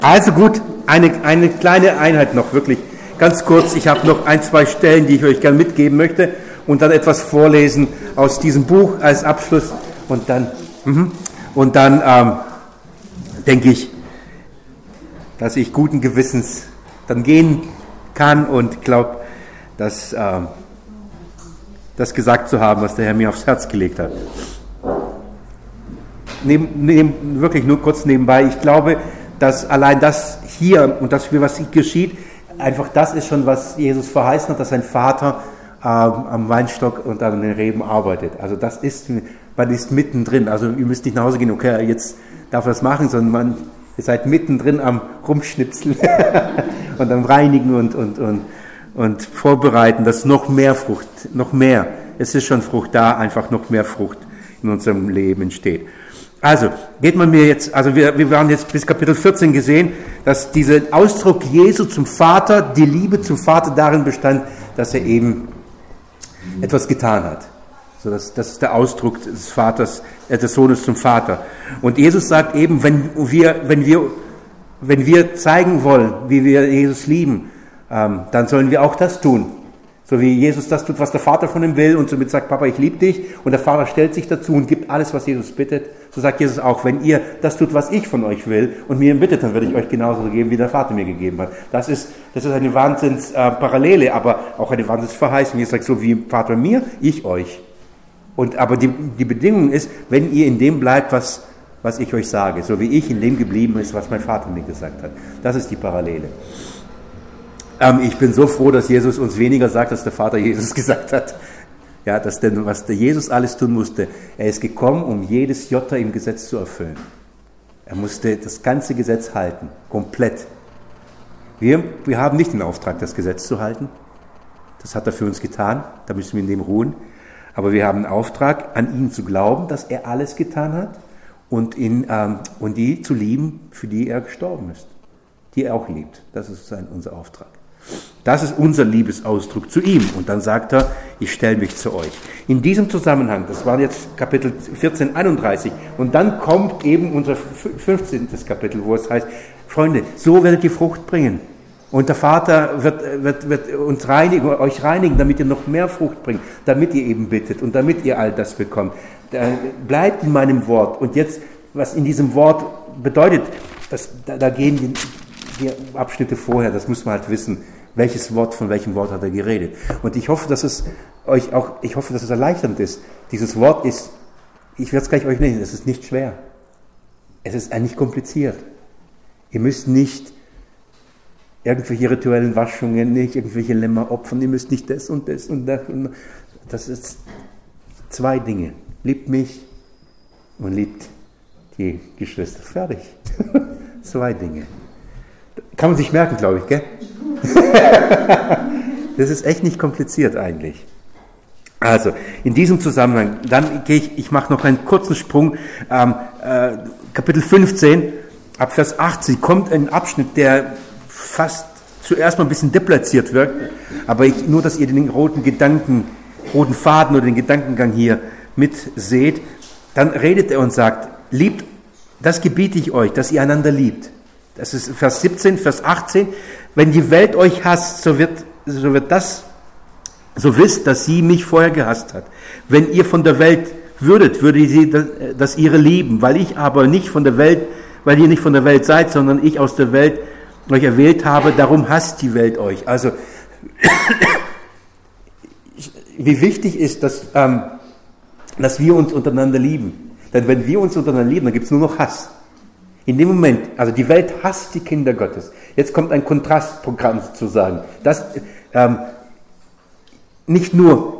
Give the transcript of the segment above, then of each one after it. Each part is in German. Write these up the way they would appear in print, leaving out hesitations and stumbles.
Also gut, eine kleine Einheit noch, wirklich ganz kurz. Ich habe noch ein, zwei Stellen, die ich euch gerne mitgeben möchte und dann etwas vorlesen aus diesem Buch als Abschluss und dann denke ich, dass ich guten Gewissens dann gehen kann und glaube, dass das gesagt zu haben, was der Herr mir aufs Herz gelegt hat. Wirklich nur kurz nebenbei, ich glaube, dass allein das hier und das, was geschieht, einfach das ist schon, was Jesus verheißen hat, dass sein Vater am Weinstock und an den Reben arbeitet. Also das ist, man ist mittendrin. Also ihr müsst nicht nach Hause gehen, okay, jetzt darf er das machen, sondern ihr seid mittendrin am Rumschnipseln und am Reinigen und Vorbereiten, dass noch mehr Frucht, es ist schon Frucht da, einfach noch mehr Frucht in unserem Leben entsteht. Also, geht man mir jetzt, also wir waren jetzt bis Kapitel 14 gesehen, dass dieser Ausdruck Jesu zum Vater, die Liebe zum Vater darin bestand, dass er eben etwas getan hat. So, das ist der Ausdruck des Vaters, des Sohnes zum Vater. Und Jesus sagt eben, wenn wir zeigen wollen, wie wir Jesus lieben, dann sollen wir auch das tun. So wie Jesus das tut, was der Vater von ihm will und somit sagt, Papa, ich liebe dich und der Vater stellt sich dazu und gibt alles, was Jesus bittet. So sagt Jesus auch, wenn ihr das tut, was ich von euch will und mir bittet, dann werde ich euch genauso geben, wie der Vater mir gegeben hat. Das ist eine Wahnsinnsparallele, aber auch eine Wahnsinnsverheißung. Jesus sagt, so wie Vater mir, ich euch. Aber die Bedingung ist, wenn ihr in dem bleibt, was ich euch sage, so wie ich in dem geblieben ist, was mein Vater mir gesagt hat. Das ist die Parallele. Ich bin so froh, dass Jesus uns weniger sagt, als der Vater Jesus gesagt hat. Ja, was der Jesus alles tun musste. Er ist gekommen, um jedes Jota im Gesetz zu erfüllen. Er musste das ganze Gesetz halten, komplett. Wir haben nicht den Auftrag, das Gesetz zu halten. Das hat er für uns getan, da müssen wir in dem ruhen. Aber wir haben den Auftrag, an ihn zu glauben, dass er alles getan hat und die zu lieben, für die er gestorben ist. Die er auch liebt. Das ist unser Auftrag. Das ist unser Liebesausdruck zu ihm. Und dann sagt er, ich stelle mich zu euch. In diesem Zusammenhang, das war jetzt Kapitel 14, 31, und dann kommt eben unser 15. Kapitel, wo es heißt, Freunde, so werdet ihr Frucht bringen. Und der Vater wird uns euch reinigen, damit ihr noch mehr Frucht bringt, damit ihr eben bittet und damit ihr all das bekommt. Bleibt in meinem Wort. Und jetzt, was in diesem Wort bedeutet, da gehen die Abschnitte vorher, das muss man halt wissen, von welchem Wort hat er geredet. Und ich hoffe, dass es erleichternd ist. Dieses Wort ist, ich werde es gleich euch nennen, es ist nicht schwer. Es ist nicht kompliziert. Ihr müsst nicht irgendwelche rituellen Waschungen, nicht irgendwelche Lämmer opfern, ihr müsst nicht das und das und das. Das ist 2 Dinge. Liebt mich und liebt die Geschwister. Fertig. 2 Dinge. Kann man sich merken, glaube ich, gell? Das ist echt nicht kompliziert eigentlich. Also, in diesem Zusammenhang, dann ich mache noch einen kurzen Sprung, Kapitel 15, ab Vers 80, kommt ein Abschnitt, der fast zuerst mal ein bisschen deplatziert wirkt, aber nur, dass ihr den roten Faden oder den Gedankengang hier mitseht, dann redet er und sagt, liebt, das gebiete ich euch, dass ihr einander liebt. Das ist Vers 17, Vers 18. Wenn die Welt euch hasst, so wisst, dass sie mich vorher gehasst hat. Wenn ihr von der Welt würdet, würde sie das ihre lieben, weil ihr nicht von der Welt seid, sondern ich aus der Welt euch erwählt habe, darum hasst die Welt euch. Also, wie wichtig ist, dass wir uns untereinander lieben. Denn wenn wir uns untereinander lieben, dann gibt es nur noch Hass. In dem Moment, also die Welt hasst die Kinder Gottes. Jetzt kommt ein Kontrastprogramm sozusagen. Das nicht nur,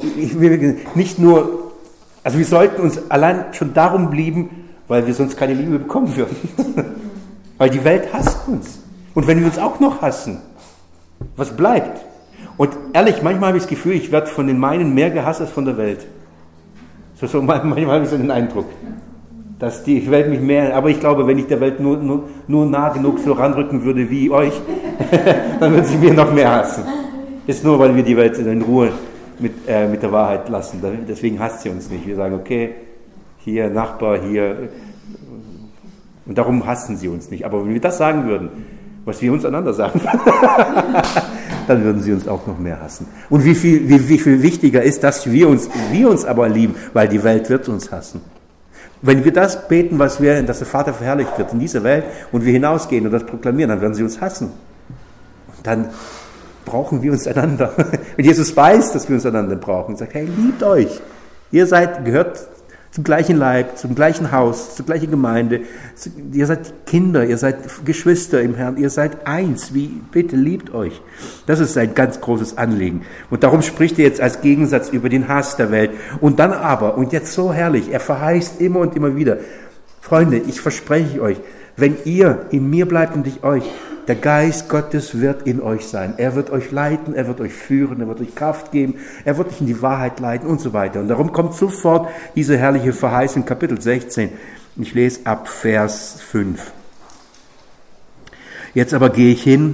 also wir sollten uns allein schon darum lieben, weil wir sonst keine Liebe bekommen würden. Weil die Welt hasst uns. Und wenn wir uns auch noch hassen, was bleibt? Und ehrlich, manchmal habe ich das Gefühl, ich werde von den meinen mehr gehasst als von der Welt. So manchmal habe ich so den Eindruck, dass die Welt mich mehr, aber ich glaube, wenn ich der Welt nur nah genug so ranrücken würde wie euch, dann würde sie mir noch mehr hassen. Ist nur, weil wir die Welt in Ruhe mit der Wahrheit lassen. Deswegen hasst sie uns nicht. Wir sagen, okay, hier Nachbar, hier Und darum hassen sie uns nicht. Aber wenn wir das sagen würden, was wir uns einander sagen, dann würden sie uns auch noch mehr hassen. Und wie viel wichtiger ist, dass wir uns aber lieben, weil die Welt wird uns hassen. Wenn wir das beten, dass der Vater verherrlicht wird in dieser Welt und wir hinausgehen und das proklamieren, dann werden sie uns hassen. Und dann brauchen wir uns einander. Wenn Jesus weiß, dass wir uns einander brauchen, sagt, hey, liebt euch. Ihr gehört zum gleichen Leib, zum gleichen Haus, zur gleichen Gemeinde. Ihr seid Kinder, ihr seid Geschwister im Herrn, ihr seid eins. Bitte liebt euch. Das ist ein ganz großes Anliegen. Und darum spricht er jetzt als Gegensatz über den Hass der Welt. Und dann aber, und jetzt so herrlich, er verheißt immer und immer wieder, Freunde, ich verspreche euch, wenn ihr in mir bleibt und ich euch, der Geist Gottes wird in euch sein. Er wird euch leiten, er wird euch führen, er wird euch Kraft geben, er wird euch in die Wahrheit leiten und so weiter. Und darum kommt sofort diese herrliche Verheißung, Kapitel 16. Ich lese ab Vers 5. Jetzt aber gehe ich hin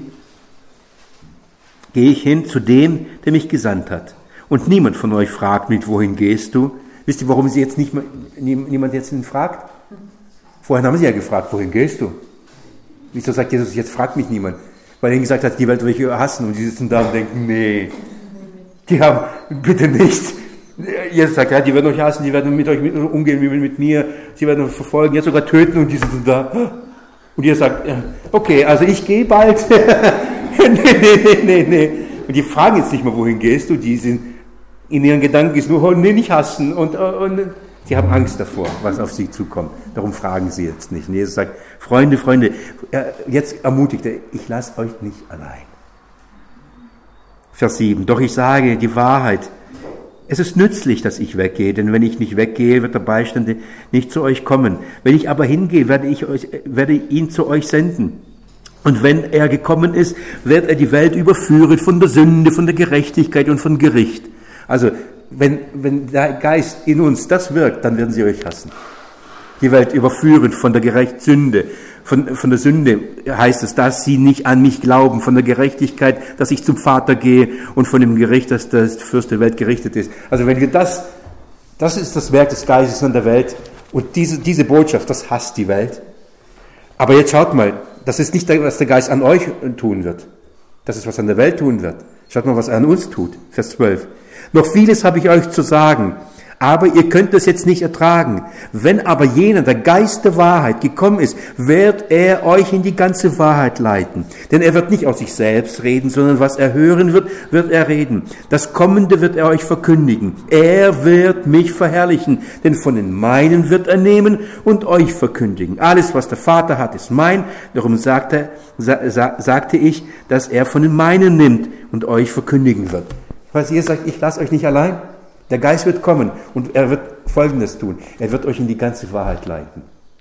zu dem, der mich gesandt hat. Und niemand von euch fragt mich, wohin gehst du? Wisst ihr, warum sie jetzt niemand jetzt ihn fragt? Vorhin haben sie ja gefragt, wohin gehst du? Wieso sagt Jesus, jetzt fragt mich niemand? Weil er gesagt hat, die Welt will ich hassen. Und sie sitzen da und denken, nee, die haben, bitte nicht. Jesus sagt, ja, die werden euch hassen, die werden mit euch umgehen wie mit mir, sie werden euch verfolgen, jetzt sogar töten und die sitzen da. Und ihr sagt, okay, also ich gehe bald. Nee. Und die fragen jetzt nicht mal, wohin gehst du? Die sind, in ihren Gedanken ist nur, oh, nee, nicht hassen. Und sie haben Angst davor, was auf sie zukommt. Darum fragen sie jetzt nicht. Und Jesus sagt, Freunde, jetzt ermutigt er, ich lasse euch nicht allein. Vers 7, doch ich sage die Wahrheit. Es ist nützlich, dass ich weggehe, denn wenn ich nicht weggehe, wird der Beistande nicht zu euch kommen. Wenn ich aber hingehe, werde ich ihn zu euch senden. Und wenn er gekommen ist, wird er die Welt überführen von der Sünde, von der Gerechtigkeit und von Gericht. Also, wenn der Geist in uns das wirkt, dann werden sie euch hassen. Die Welt überführen von der Sünde. Von der Sünde heißt es, dass sie nicht an mich glauben. Von der Gerechtigkeit, dass ich zum Vater gehe. Und von dem Gericht, dass das Fürst der Welt gerichtet ist. Also wenn wir das ist das Werk des Geistes an der Welt. Und diese Botschaft, das hasst die Welt. Aber jetzt schaut mal, das ist nicht, was der Geist an euch tun wird. Das ist, was an der Welt tun wird. Schaut mal, was er an uns tut. Vers 12. Noch vieles habe ich euch zu sagen, aber ihr könnt es jetzt nicht ertragen. Wenn aber jener, der Geist der Wahrheit, gekommen ist, wird er euch in die ganze Wahrheit leiten. Denn er wird nicht aus sich selbst reden, sondern was er hören wird, wird er reden. Das Kommende wird er euch verkündigen. Er wird mich verherrlichen, denn von den meinen wird er nehmen und euch verkündigen. Alles, was der Vater hat, ist mein. Darum sagte ich, dass er von den meinen nimmt und euch verkündigen wird. Was ihr sagt, ich lasse euch nicht allein. Der Geist wird kommen und er wird Folgendes tun. Er wird euch in die ganze Wahrheit leiten.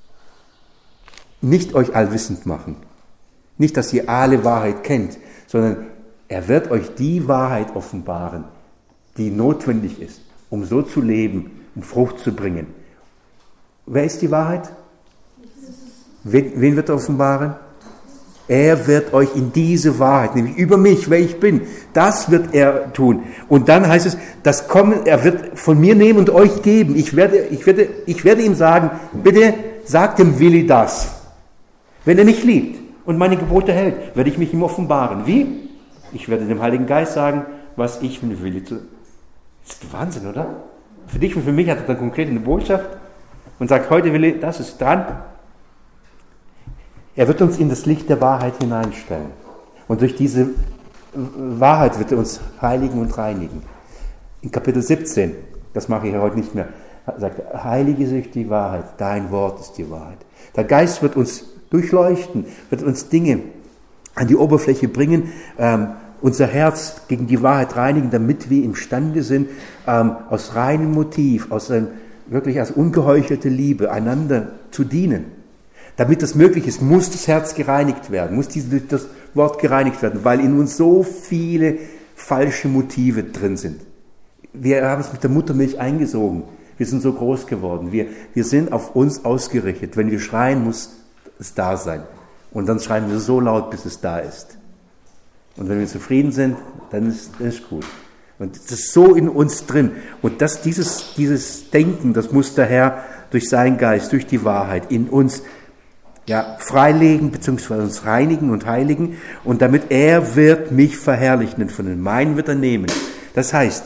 Nicht euch allwissend machen. Nicht, dass ihr alle Wahrheit kennt, sondern er wird euch die Wahrheit offenbaren, die notwendig ist, um so zu leben, um Frucht zu bringen. Wer ist die Wahrheit? Wen wird er offenbaren? Er wird euch in diese Wahrheit, nämlich über mich, wer ich bin, das wird er tun. Und dann heißt es, das Kommen, er wird von mir nehmen und euch geben. Ich werde ihm sagen, bitte sagt dem Willi das. Wenn er mich liebt und meine Gebote hält, werde ich mich ihm offenbaren. Wie? Ich werde dem Heiligen Geist sagen, was ich von Willi zu... Das ist Wahnsinn, oder? Für dich und für mich hat er dann konkret eine Botschaft und sagt, heute Willi, das ist dran. Er wird uns in das Licht der Wahrheit hineinstellen. Und durch diese Wahrheit wird er uns heiligen und reinigen. In Kapitel 17, das mache ich ja heute nicht mehr, sagt er, heilige sich die Wahrheit, dein Wort ist die Wahrheit. Der Geist wird uns durchleuchten, wird uns Dinge an die Oberfläche bringen, unser Herz gegen die Wahrheit reinigen, damit wir imstande sind, aus reinem Motiv, wirklich aus ungeheuchelter Liebe einander zu dienen. Damit das möglich ist, muss das Herz gereinigt werden, muss das Wort gereinigt werden, weil in uns so viele falsche Motive drin sind. Wir haben es mit der Muttermilch eingesogen. Wir sind so groß geworden. Wir sind auf uns ausgerichtet. Wenn wir schreien, muss es da sein. Und dann schreien wir so laut, bis es da ist. Und wenn wir zufrieden sind, dann ist es gut. Und das ist so in uns drin. Und dieses Denken, das muss der Herr durch seinen Geist, durch die Wahrheit in uns freilegen, beziehungsweise uns reinigen und heiligen, und damit er wird mich verherrlichen, und von den meinen wird er nehmen. Das heißt,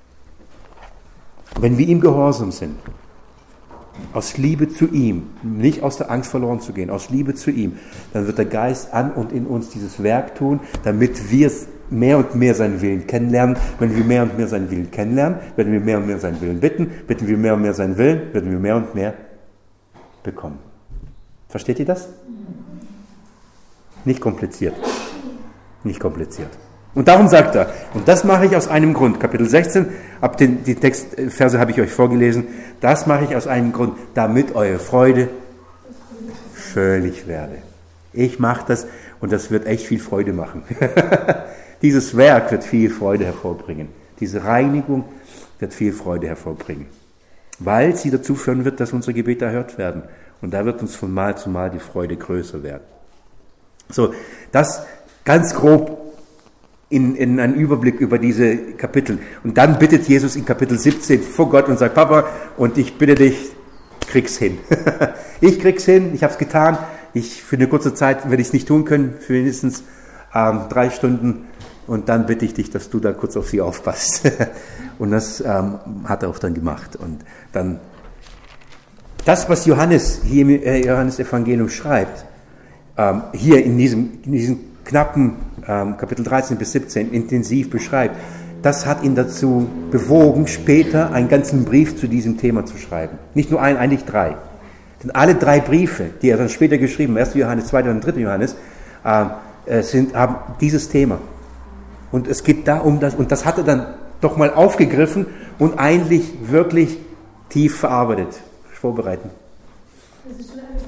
wenn wir ihm gehorsam sind, aus Liebe zu ihm, nicht aus der Angst verloren zu gehen, aus Liebe zu ihm, dann wird der Geist an und in uns dieses Werk tun, damit wir mehr und mehr seinen Willen kennenlernen. Wenn wir mehr und mehr seinen Willen kennenlernen, werden wir mehr und mehr seinen Willen bitten wir mehr und mehr seinen Willen, werden wir mehr und mehr bekommen. Versteht ihr das? Nicht kompliziert. Nicht kompliziert. Und darum sagt er, und das mache ich aus einem Grund, Kapitel 16, die Textverse habe ich euch vorgelesen, das mache ich aus einem Grund, damit eure Freude völlig werde. Ich mache das, und das wird echt viel Freude machen. Dieses Werk wird viel Freude hervorbringen. Diese Reinigung wird viel Freude hervorbringen, weil sie dazu führen wird, dass unsere Gebete erhört werden. Und da wird uns von Mal zu Mal die Freude größer werden. So, das ganz grob in einen Überblick über diese Kapitel. Und dann bittet Jesus in Kapitel 17 vor Gott und sagt, Papa, und ich bitte dich, krieg's hin. Ich krieg's hin, ich habe es getan. Für eine kurze Zeit werde ich es nicht tun können, für mindestens 3 Stunden. Und dann bitte ich dich, dass du da kurz auf sie aufpasst. Und das hat er auch dann gemacht. Und dann das, was Johannes hier im Johannes-Evangelium schreibt, hier in diesem knappen Kapitel 13 bis 17 intensiv beschreibt, das hat ihn dazu bewogen, später einen ganzen Brief zu diesem Thema zu schreiben. Nicht nur einen, eigentlich 3. Denn alle 3 Briefe, die er dann später geschrieben hat, 1. Johannes, 2. und 3. Johannes, haben dieses Thema. Und es geht da um das, und das hat er dann doch mal aufgegriffen und eigentlich wirklich tief verarbeitet. Vorbereiten. Das ist schon alles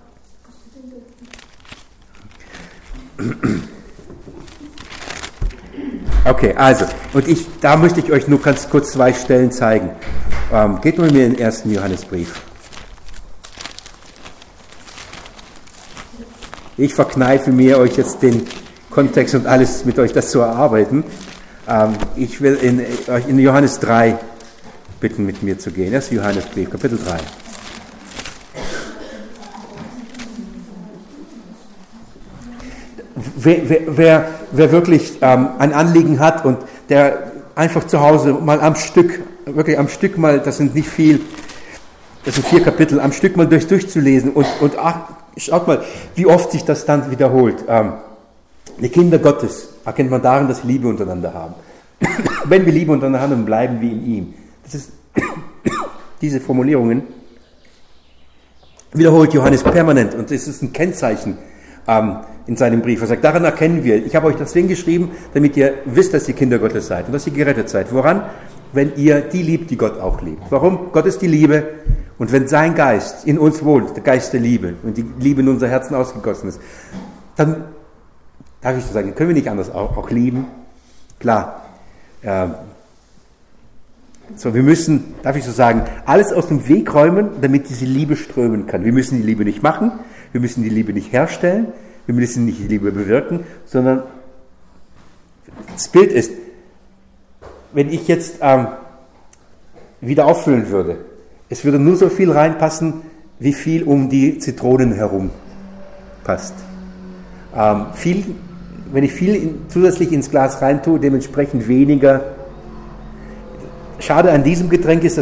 da. Okay, also, und da möchte ich euch nur ganz kurz 2 Stellen zeigen. Geht mal mit mir in den 1. Johannesbrief. Ich verkneife mir, euch jetzt den Kontext und alles mit euch das zu erarbeiten. Ich will euch in Johannes 3 bitten, mit mir zu gehen. 1. Johannesbrief, Kapitel 3. Wer wirklich ein Anliegen hat und der einfach zu Hause mal wirklich am Stück mal, das sind nicht viel, das sind 4 Kapitel, am Stück mal durchzulesen und schaut mal, wie oft sich das dann wiederholt. Die Kinder Gottes erkennt man darin, dass wir Liebe untereinander haben. Wenn wir Liebe untereinander haben, dann bleiben wir in ihm. Das ist, diese Formulierungen wiederholt Johannes permanent, und es ist ein Kennzeichen in seinem Brief. Er sagt, daran erkennen wir, ich habe euch deswegen geschrieben, damit ihr wisst, dass ihr Kinder Gottes seid und dass ihr gerettet seid. Woran? Wenn ihr die liebt, die Gott auch liebt. Warum? Gott ist die Liebe, und wenn sein Geist in uns wohnt, der Geist der Liebe, und die Liebe in unser Herzen ausgegossen ist, dann, darf ich so sagen, können wir nicht anders auch lieben? Klar. So, wir müssen, darf ich so sagen, alles aus dem Weg räumen, damit diese Liebe strömen kann. Wir müssen die Liebe nicht machen, wir müssen die Liebe nicht herstellen, wir müssen nicht die Liebe bewirken, sondern das Bild ist, wenn ich jetzt wieder auffüllen würde, es würde nur so viel reinpassen, wie viel um die Zitronen herum passt. Wenn ich viel zusätzlich ins Glas reintue, dementsprechend weniger. Schade an diesem Getränk ist,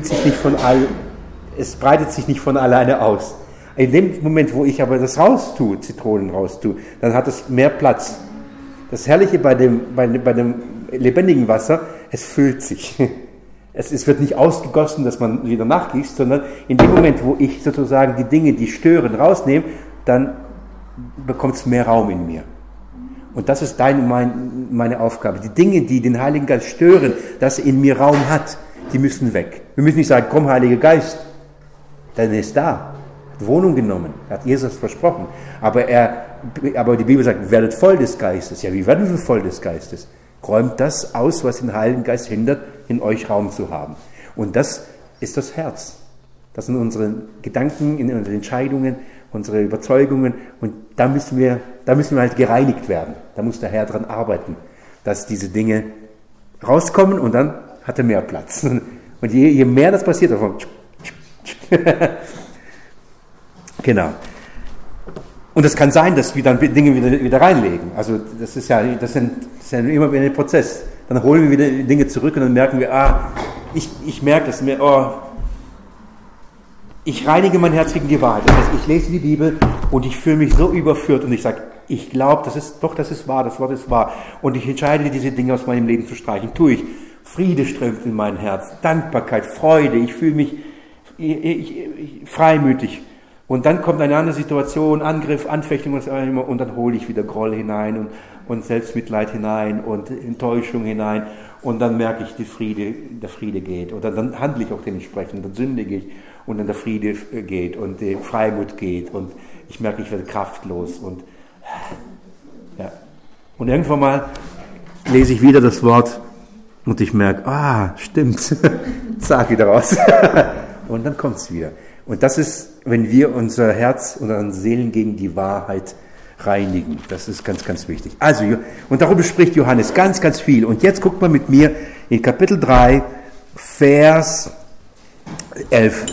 es breitet sich nicht von alleine aus. In dem Moment, wo ich aber das Zitronen raustue, dann hat es mehr Platz. Das Herrliche bei dem lebendigen Wasser, es füllt sich. Es wird nicht ausgegossen, dass man wieder nachgießt, sondern in dem Moment, wo ich sozusagen die Dinge, die stören, rausnehme, dann bekommt es mehr Raum in mir. Und das ist meine Aufgabe. Die Dinge, die den Heiligen Geist stören, dass er in mir Raum hat, die müssen weg. Wir müssen nicht sagen, komm Heiliger Geist, dann ist da. Hat Wohnung genommen, hat Jesus versprochen. Aber die Bibel sagt, werdet voll des Geistes. Ja, wie werden wir voll des Geistes? Räumt das aus, was den Heiligen Geist hindert, in euch Raum zu haben. Und das ist das Herz. Das sind unsere Gedanken, unsere Entscheidungen, unsere Überzeugungen. Und da müssen wir halt gereinigt werden. Da muss der Herr dran arbeiten, dass diese Dinge rauskommen, und dann hat er mehr Platz. Und je mehr das passiert, davon genau. Und es kann sein, dass wir dann Dinge wieder reinlegen. Also das ist ja immer wieder ein Prozess. Dann holen wir wieder Dinge zurück und dann merken wir, ich merke das mir, ich reinige mein Herz gegen die Wahrheit. Das heißt, ich lese die Bibel und ich fühle mich so überführt und ich sage, ich glaube, das ist wahr, das Wort ist wahr. Und ich entscheide, diese Dinge aus meinem Leben zu streichen. Tue ich. Friede strömt in mein Herz, Dankbarkeit, Freude, ich fühle mich freimütig. Und dann kommt eine andere Situation, Angriff, Anfechtung und dann hole ich wieder Groll hinein und Selbstmitleid hinein und Enttäuschung hinein und dann merke ich, der Friede geht. Und dann handle ich auch dementsprechend, dann sündige ich und dann der Friede geht und die Freimut geht und ich merke, ich werde kraftlos und irgendwann mal lese ich wieder das Wort und ich merke, stimmt, zack, wieder raus. Und dann kommt es wieder. Und das ist, wenn wir unser Herz und unsere Seelen gegen die Wahrheit reinigen. Das ist ganz, ganz wichtig. Also, und darüber spricht Johannes ganz, ganz viel. Und jetzt guckt mal mit mir in Kapitel 3, Vers 11.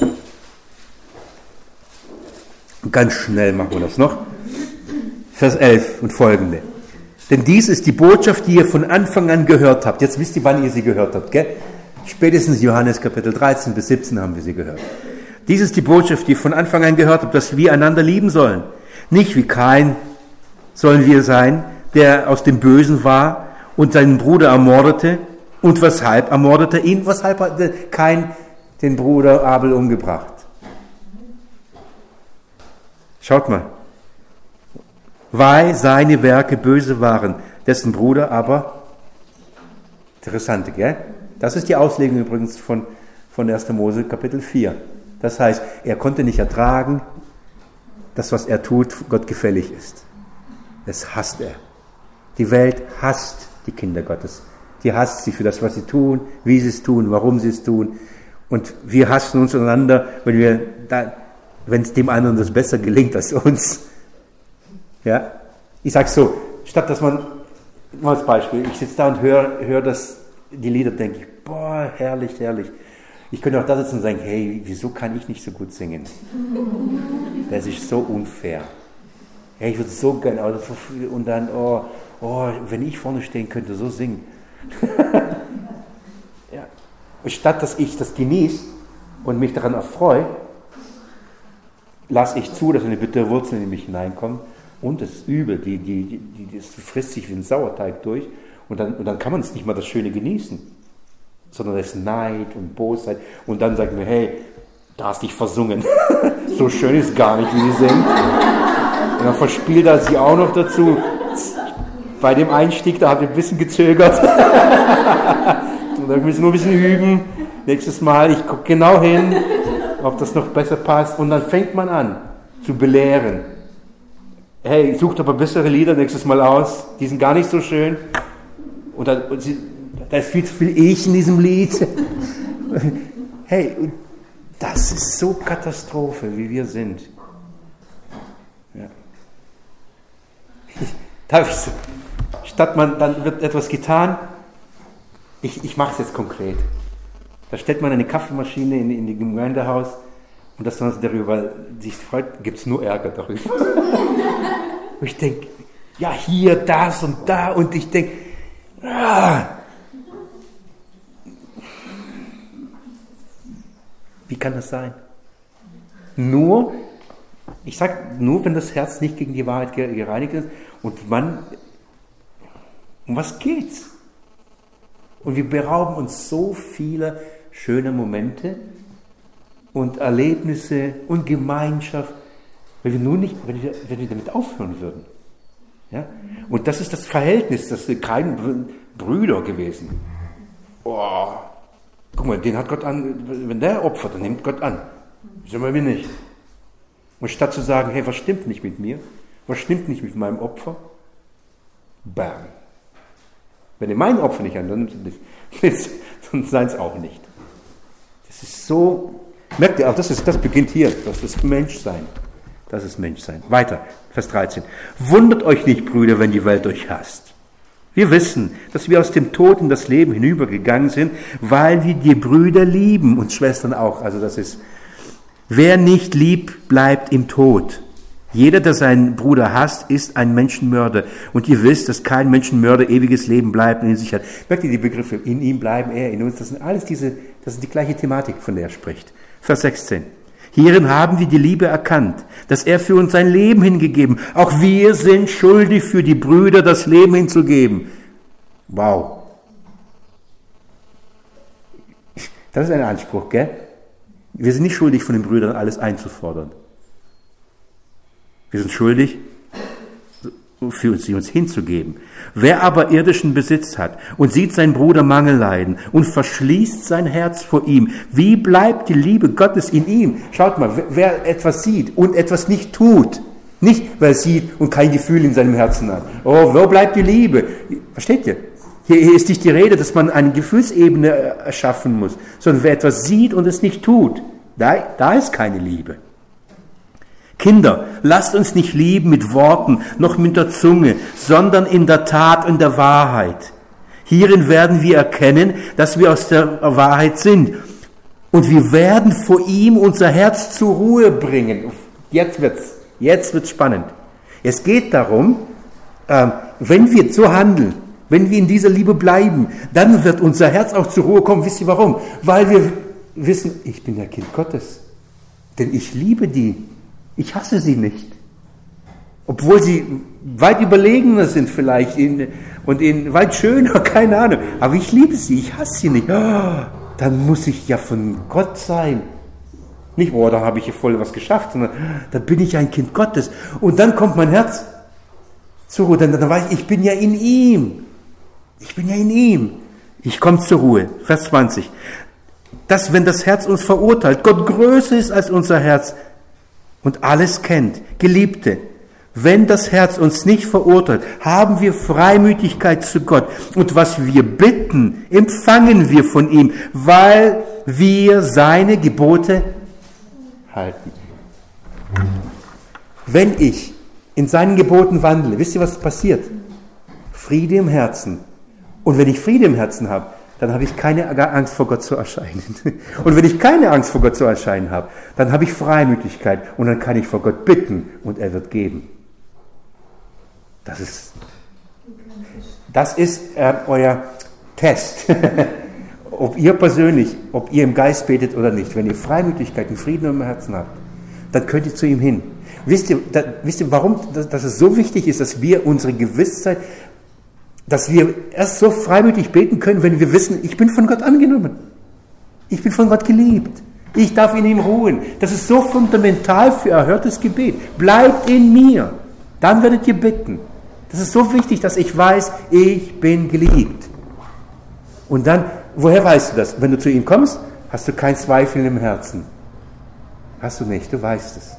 Ganz schnell machen wir das noch. Vers 11 und folgende. Denn dies ist die Botschaft, die ihr von Anfang an gehört habt. Jetzt wisst ihr, wann ihr sie gehört habt, gell? Spätestens Johannes Kapitel 13 bis 17 haben wir sie gehört. Dies ist die Botschaft, die ihr von Anfang an gehört habt, dass wir einander lieben sollen. Nicht wie Kain sollen wir sein, der aus dem Bösen war und seinen Bruder ermordete. Und weshalb ermordete er ihn? Weshalb hat Kain den Bruder Abel umgebracht? Schaut mal. Weil seine Werke böse waren, dessen Bruder aber, interessant, gell? Das ist die Auslegung übrigens von 1. Mose Kapitel 4. Das heißt, er konnte nicht ertragen, dass was er tut, Gott gefällig ist. Das hasst er. Die Welt hasst die Kinder Gottes. Die hasst sie für das, was sie tun, wie sie es tun, warum sie es tun. Und wir hassen uns einander, wenn es dem anderen das besser gelingt als uns. Ja? Ich sage so, statt dass man, mal als Beispiel, ich sitze da und höre die Lieder, denke ich, boah, herrlich, herrlich. Ich könnte auch da sitzen und sagen, hey, wieso kann ich nicht so gut singen? Das ist so unfair. Hey, ich würde so gerne, und dann, wenn ich vorne stehen könnte, so singen. Ja. Statt dass ich das genieße und mich daran erfreue, lasse ich zu, dass eine bittere Wurzel in mich hineinkommt und das Übel, das frisst sich wie ein Sauerteig durch und dann kann man es nicht mal das Schöne genießen. Sondern es ist Neid und Bosheit. Und dann sagt man, hey, da hast dich versungen. So schön ist gar nicht, wie die singt. Und dann verspielt er sie auch noch dazu. Bei dem Einstieg, da hat er ein bisschen gezögert. Und dann müssen wir nur ein bisschen üben. Nächstes Mal, ich gucke genau hin, ob das noch besser passt. Und dann fängt man an zu belehren. Hey, sucht aber bessere Lieder nächstes Mal aus. Die sind gar nicht so schön. Da ist viel zu viel Ich in diesem Lied. Hey, das ist so Katastrophe, wie wir sind. Ja. Dann wird etwas getan, ich mache es jetzt konkret. Da stellt man eine Kaffeemaschine in die Gemeindehaus und dass man darüber sich freut, gibt es nur Ärger darüber. Und ich denke, ja hier, das und da und ich denke, wie kann das sein? Nur, wenn das Herz nicht gegen die Wahrheit gereinigt ist und um was geht's? Und wir berauben uns so vieler schöner Momente und Erlebnisse und Gemeinschaft, wenn wir damit aufhören würden. Ja? Und das ist das Verhältnis, das sind keine Brüder gewesen. Oh. Guck mal, den hat Gott an, wenn der opfert, dann nimmt Gott an. Sind wir nicht. Und statt zu sagen, hey, was stimmt nicht mit mir? Was stimmt nicht mit meinem Opfer? Bam. Wenn ihr mein Opfer nicht an, dann nimmt es nicht. Dann seien es auch nicht. Das ist so, merkt ihr auch, das beginnt hier. Das ist Menschsein. Das ist Menschsein. Weiter, Vers 13. Wundert euch nicht, Brüder, wenn die Welt euch hasst. Wir wissen, dass wir aus dem Tod in das Leben hinübergegangen sind, weil wir die Brüder lieben und Schwestern auch. Also das ist, wer nicht liebt, bleibt im Tod. Jeder, der seinen Bruder hasst, ist ein Menschenmörder. Und ihr wisst, dass kein Menschenmörder ewiges Leben bleibt und in sich hat. Merkt ihr die Begriffe? In ihm bleiben, er in uns. Das sind alles das ist die gleiche Thematik, von der er spricht. Vers 16. Hierin haben wir die Liebe erkannt, dass er für uns sein Leben hingegeben. Auch wir sind schuldig, für die Brüder das Leben hinzugeben. Wow. Das ist ein Anspruch, gell? Wir sind nicht schuldig, von den Brüdern alles einzufordern. Wir sind schuldig, für sie uns hinzugeben. Wer aber irdischen Besitz hat und sieht seinen Bruder Mangel leiden und verschließt sein Herz vor ihm, wie bleibt die Liebe Gottes in ihm? Schaut mal, wer etwas sieht und etwas nicht tut, nicht wer sieht und kein Gefühl in seinem Herzen hat. Oh, wo bleibt die Liebe? Versteht ihr? Hier ist nicht die Rede, dass man eine Gefühlsebene erschaffen muss, sondern wer etwas sieht und es nicht tut, da ist keine Liebe. Kinder, lasst uns nicht lieben mit Worten, noch mit der Zunge, sondern in der Tat und der Wahrheit. Hierin werden wir erkennen, dass wir aus der Wahrheit sind. Und wir werden vor ihm unser Herz zur Ruhe bringen. Jetzt wird's spannend. Es geht darum, wenn wir so handeln, wenn wir in dieser Liebe bleiben, dann wird unser Herz auch zur Ruhe kommen. Wisst ihr warum? Weil wir wissen, ich bin ja Kind Gottes. Denn ich liebe die. Ich hasse sie nicht. Obwohl sie weit überlegener sind vielleicht und weit schöner, keine Ahnung. Aber ich liebe sie, ich hasse sie nicht. Oh, dann muss ich ja von Gott sein. Nicht, da habe ich hier voll was geschafft, sondern dann bin ich ein Kind Gottes. Und dann kommt mein Herz zur Ruhe. Dann weiß ich bin ja in ihm. Ich bin ja in ihm. Ich komme zur Ruhe. Vers 20. Dass, wenn das Herz uns verurteilt, Gott größer ist als unser Herz, und alles kennt. Geliebte, wenn das Herz uns nicht verurteilt, haben wir Freimütigkeit zu Gott. Und was wir bitten, empfangen wir von ihm, weil wir seine Gebote halten. Wenn ich in seinen Geboten wandle, wisst ihr, was passiert? Friede im Herzen. Und wenn ich Friede im Herzen habe, dann habe ich keine Angst vor Gott zu erscheinen. Und wenn ich keine Angst vor Gott zu erscheinen habe, dann habe ich Freimütigkeit und dann kann ich vor Gott bitten und er wird geben. Das ist euer Test. Ob ihr persönlich, ob ihr im Geist betet oder nicht. Wenn ihr Freimütigkeit und Frieden im Herzen habt, dann könnt ihr zu ihm hin. Wisst ihr, warum dass es so wichtig ist, dass wir unsere Gewissheit, dass wir erst so freimütig beten können, wenn wir wissen, ich bin von Gott angenommen. Ich bin von Gott geliebt. Ich darf in ihm ruhen. Das ist so fundamental für erhörtes Gebet. Bleibt in mir. Dann werdet ihr bitten. Das ist so wichtig, dass ich weiß, ich bin geliebt. Und dann, woher weißt du das? Wenn du zu ihm kommst, hast du kein Zweifel im Herzen. Hast du nicht, du weißt es.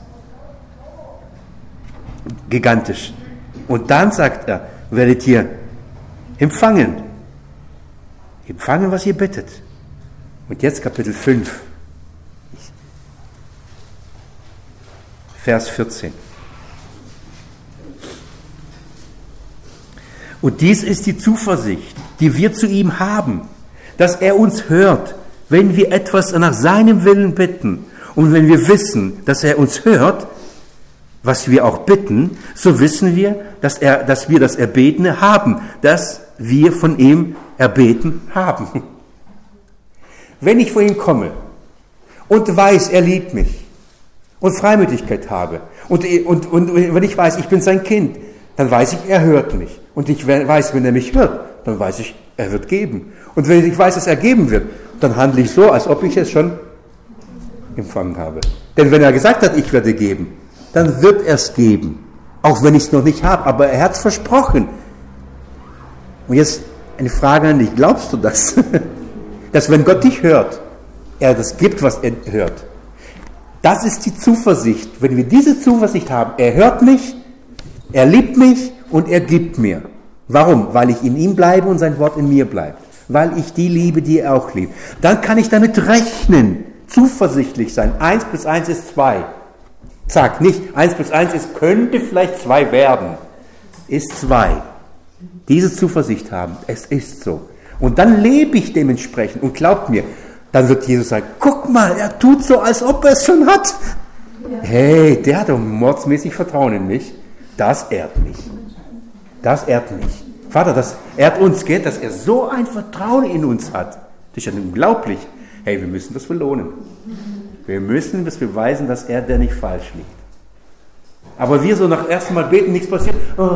Gigantisch. Und dann sagt er, werdet ihr empfangen. Empfangen, was ihr bittet. Und jetzt Kapitel 5. Vers 14. Und dies ist die Zuversicht, die wir zu ihm haben, dass er uns hört, wenn wir etwas nach seinem Willen bitten. Und wenn wir wissen, dass er uns hört, was wir auch bitten, so wissen wir, dass wir das Erbetene haben, dass wir von ihm erbeten haben. Wenn ich vor ihm komme und weiß, er liebt mich und Freimütigkeit habe und wenn ich weiß, ich bin sein Kind, dann weiß ich, er hört mich. Und ich weiß, wenn er mich hört, dann weiß ich, er wird geben. Und wenn ich weiß, dass er geben wird, dann handle ich so, als ob ich es schon empfangen habe. Denn wenn er gesagt hat, ich werde geben, dann wird er es geben. Auch wenn ich es noch nicht habe, aber er hat es versprochen. Und jetzt eine Frage an dich, glaubst du das? Dass wenn Gott dich hört, er das gibt, was er hört. Das ist die Zuversicht. Wenn wir diese Zuversicht haben, er hört mich, er liebt mich und er gibt mir. Warum? Weil ich in ihm bleibe und sein Wort in mir bleibt. Weil ich die liebe, die er auch liebt. Dann kann ich damit rechnen, zuversichtlich sein. 1 plus 1 ist 2. Zack, nicht 1 plus 1 ist, könnte vielleicht 2 werden. Ist 2. Diese Zuversicht haben, es ist so. Und dann lebe ich dementsprechend und glaubt mir, dann wird Jesus sagen, guck mal, er tut so, als ob er es schon hat. Hey, der hat doch mordsmäßig Vertrauen in mich. Das ehrt mich. Das ehrt mich. Vater, das ehrt uns, gell, dass er so ein Vertrauen in uns hat. Das ist ja unglaublich. Hey, wir müssen das belohnen. Wir müssen das beweisen, dass er der nicht falsch liegt. Aber wir so nach ersten Mal beten, nichts passiert.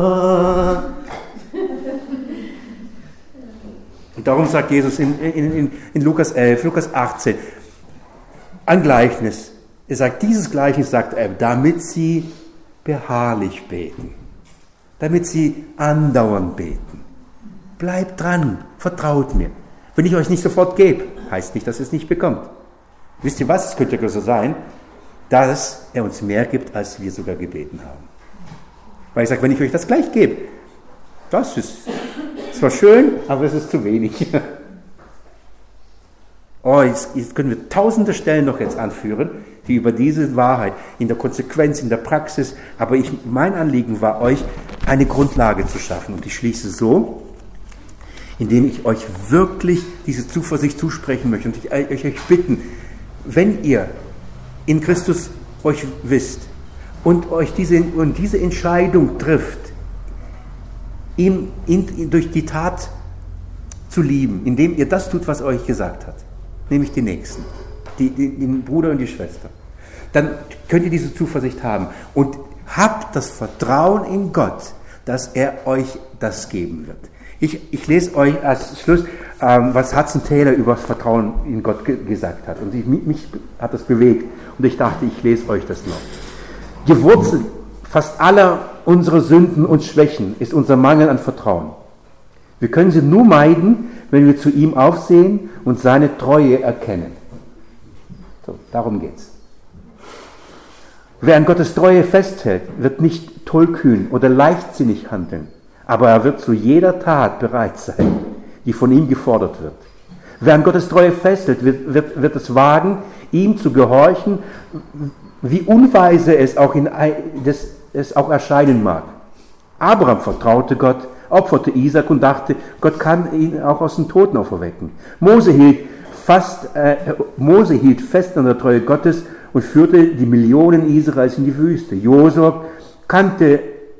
Und darum sagt Jesus in Lukas 11, Lukas 18, ein Gleichnis. Er sagt, dieses Gleichnis sagt er, damit sie beharrlich beten. Damit sie andauernd beten. Bleibt dran, vertraut mir. Wenn ich euch nicht sofort gebe, heißt nicht, dass ihr es nicht bekommt. Wisst ihr was? Es könnte ja so sein, dass er uns mehr gibt, als wir sogar gebeten haben. Weil ich sage, wenn ich euch das gleich gebe, das ist zwar schön, aber es ist zu wenig. Oh, jetzt können wir tausende Stellen noch jetzt anführen, die über diese Wahrheit in der Konsequenz, in der Praxis, aber mein Anliegen war, euch eine Grundlage zu schaffen. Und ich schließe so, indem ich euch wirklich diese Zuversicht zusprechen möchte. Und ich euch bitten, wenn ihr in Christus euch wisst und euch diese Entscheidung trifft, ihn durch die Tat zu lieben, indem ihr das tut, was er euch gesagt hat, nämlich den Nächsten, den Bruder und die Schwester, dann könnt ihr diese Zuversicht haben und habt das Vertrauen in Gott, dass er euch das geben wird. Ich lese euch als Schluss, was Hudson Taylor über das Vertrauen in Gott gesagt hat. Und mich hat das bewegt. Und ich dachte, ich lese euch das noch. Die Wurzel fast aller unserer Sünden und Schwächen ist unser Mangel an Vertrauen. Wir können sie nur meiden, wenn wir zu ihm aufsehen und seine Treue erkennen. So, darum geht's. Wer an Gottes Treue festhält, wird nicht tollkühn oder leichtsinnig handeln, aber er wird zu jeder Tat bereit sein, die von ihm gefordert wird. Wer an Gottes Treue festhält, wird es wagen, ihm zu gehorchen, wie unweise es auch erscheinen mag. Abraham vertraute Gott, opferte Isaak und dachte, Gott kann ihn auch aus den Toten auferwecken. Mose hielt fest an der Treue Gottes und führte die Millionen Israels in die Wüste. Josua kannte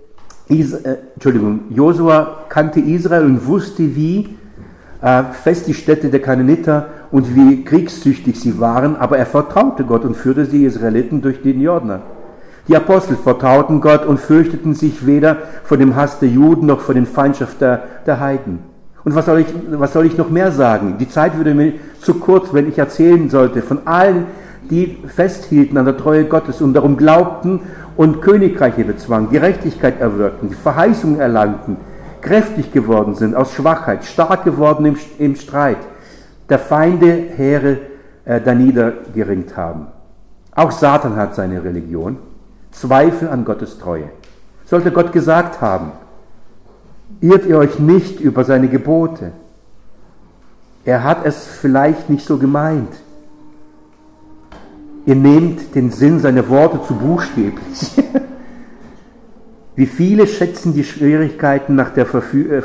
Israel und wusste, wie fest die Städte der Kanaaniter und wie kriegssüchtig sie waren, aber er vertraute Gott und führte die Israeliten durch den Jordan. Die Apostel vertrauten Gott und fürchteten sich weder vor dem Hass der Juden noch vor den Feindschaft der Heiden. Und was soll ich noch mehr sagen? Die Zeit würde mir zu kurz, wenn ich erzählen sollte von allen, die festhielten an der Treue Gottes und darum glaubten und Königreiche bezwangen, Gerechtigkeit erwirkten, die Verheißungen erlangten, kräftig geworden sind aus Schwachheit, stark geworden im Streit, der Feinde Heere da niedergeringt haben. Auch Satan hat seine Religion, Zweifel an Gottes Treue. Sollte Gott gesagt haben, irrt ihr euch nicht über seine Gebote. Er hat es vielleicht nicht so gemeint. Ihr nehmt den Sinn seiner Worte zu buchstäblich. Wie viele schätzen die Schwierigkeiten nach den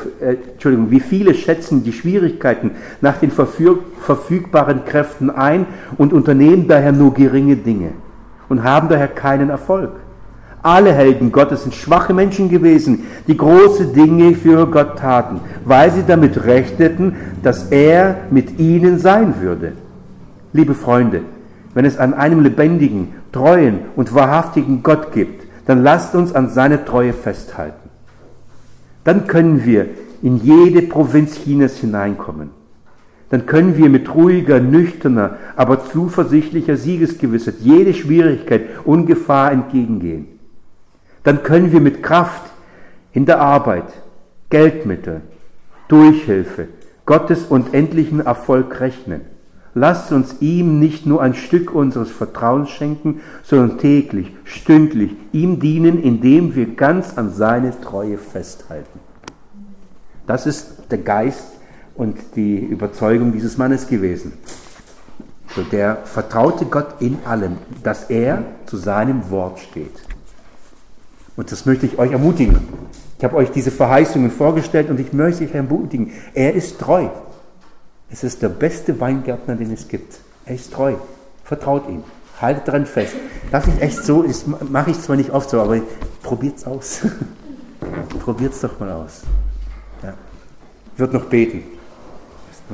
verfügbaren Kräften ein und unternehmen daher nur geringe Dinge und haben daher keinen Erfolg. Alle Helden Gottes sind schwache Menschen gewesen, die große Dinge für Gott taten, weil sie damit rechneten, dass er mit ihnen sein würde. Liebe Freunde, wenn es an einem lebendigen, treuen und wahrhaftigen Gott gibt, dann lasst uns an seine Treue festhalten. Dann können wir in jede Provinz Chinas hineinkommen. Dann können wir mit ruhiger, nüchterner, aber zuversichtlicher Siegesgewissheit jede Schwierigkeit und Gefahr entgegengehen. Dann können wir mit Kraft in der Arbeit, Geldmittel, Durchhilfe, Gottes unendlichen Erfolg rechnen. Lasst uns ihm nicht nur ein Stück unseres Vertrauens schenken, sondern täglich, stündlich ihm dienen, indem wir ganz an seine Treue festhalten. Das ist der Geist und die Überzeugung dieses Mannes gewesen. So, der vertraute Gott in allem, dass er zu seinem Wort steht. Und das möchte ich euch ermutigen. Ich habe euch diese Verheißungen vorgestellt und ich möchte euch ermutigen. Er ist treu. Es ist der beste Weingärtner, den es gibt. Er ist treu. Vertraut ihm. Haltet dran fest. Das ist echt so, das mache ich zwar nicht oft so, aber probiert's aus. Probiert's doch mal aus. Ja. Ich würde noch beten.